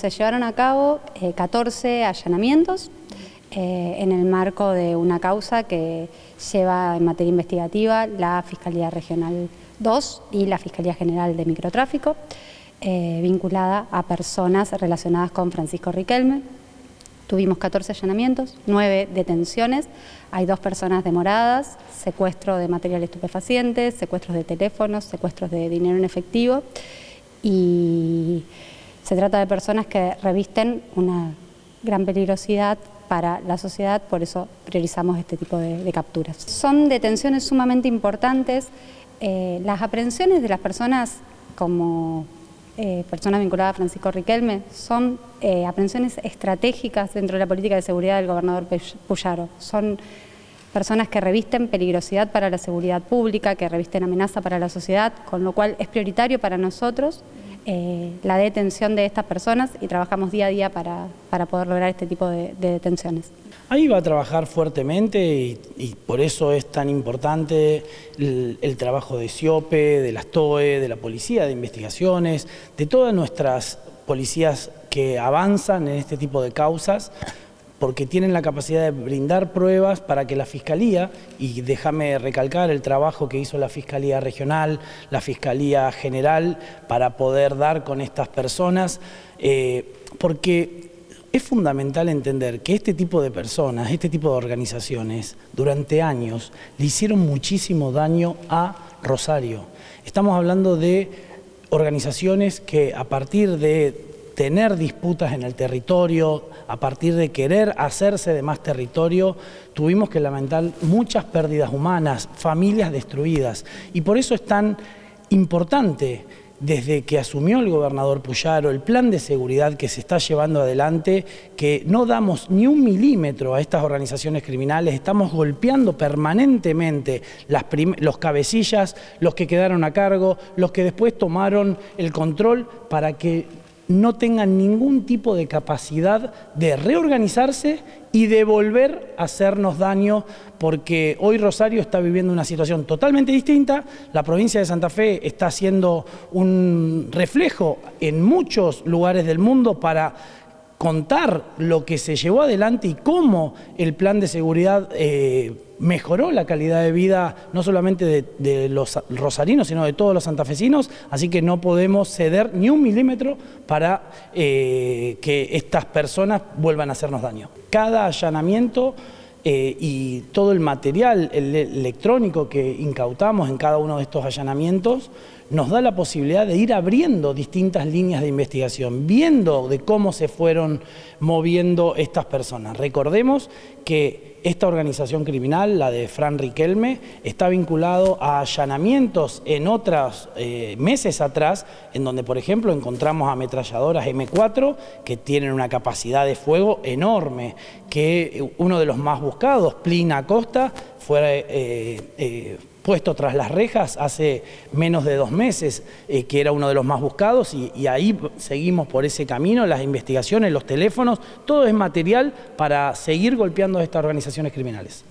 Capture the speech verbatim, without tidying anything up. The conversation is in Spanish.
se llevaron a cabo eh, catorce allanamientos eh, en el marco de una causa que lleva en materia investigativa la Fiscalía Regional dos y la Fiscalía General de Microtráfico, eh, vinculada a personas relacionadas con Francisco Riquelme. Tuvimos catorce allanamientos, nueve detenciones, hay dos personas demoradas, secuestro de material estupefaciente, secuestros de teléfonos, secuestros de dinero en efectivo, y se trata de personas que revisten una gran peligrosidad para la sociedad, por eso priorizamos este tipo de, de capturas. Son detenciones sumamente importantes. Eh, las aprehensiones de las personas como eh, personas vinculadas a Francisco Riquelme son eh, aprehensiones estratégicas dentro de la política de seguridad del gobernador Puyaro. Son personas que revisten peligrosidad para la seguridad pública, que revisten amenaza para la sociedad, con lo cual es prioritario para nosotros eh, la detención de estas personas y trabajamos día a día para, para poder lograr este tipo de, de detenciones. Ahí va a trabajar fuertemente y, y por eso es tan importante el, el trabajo de SIOPE, de las TOE, de la Policía de Investigaciones, de todas nuestras policías que avanzan en este tipo de causas, porque tienen la capacidad de brindar pruebas para que la Fiscalía, y déjame recalcar el trabajo que hizo la Fiscalía Regional, la Fiscalía General, para poder dar con estas personas, eh, porque es fundamental entender que este tipo de personas, este tipo de organizaciones, durante años le hicieron muchísimo daño a Rosario. Estamos hablando de organizaciones que a partir de tener disputas en el territorio, a partir de querer hacerse de más territorio, tuvimos que lamentar muchas pérdidas humanas, familias destruidas. Y por eso es tan importante, desde que asumió el gobernador Puyaro, el plan de seguridad que se está llevando adelante, que no damos ni un milímetro a estas organizaciones criminales, estamos golpeando permanentemente las los cabecillas, los que quedaron a cargo, los que después tomaron el control para que no tengan ningún tipo de capacidad de reorganizarse y de volver a hacernos daño, porque hoy Rosario está viviendo una situación totalmente distinta. La provincia de Santa Fe está haciendo un reflejo en muchos lugares del mundo para contar lo que se llevó adelante y cómo el plan de seguridad eh, mejoró la calidad de vida no solamente de, de los rosarinos, sino de todos los santafesinos, así que no podemos ceder ni un milímetro para eh, que estas personas vuelvan a hacernos daño. Cada allanamiento eh, y todo el material el electrónico que incautamos en cada uno de estos allanamientos nos da la posibilidad de ir abriendo distintas líneas de investigación, viendo de cómo se fueron moviendo estas personas. Recordemos que esta organización criminal, la de Fran Riquelme, está vinculado a allanamientos en otros eh, meses atrás, en donde, por ejemplo, encontramos ametralladoras eme cuatro que tienen una capacidad de fuego enorme, que uno de los más buscados, Plin Acosta, fue eh, eh, puesto tras las rejas hace menos de dos meses, eh, que era uno de los más buscados, y, y ahí seguimos por ese camino, las investigaciones, los teléfonos, todo es material para seguir golpeando a estas organizaciones criminales.